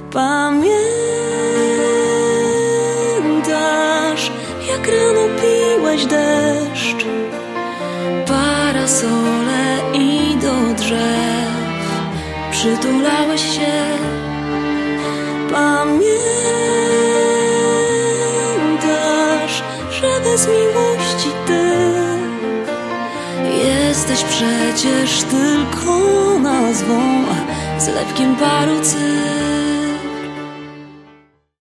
Pamiętasz, jak rano piłeś deszcz, parasole i do drzew przytulałeś się. Pamiętasz, że bez miłości ty jesteś przecież tylko nazwą, zlepkiem paru cyfr.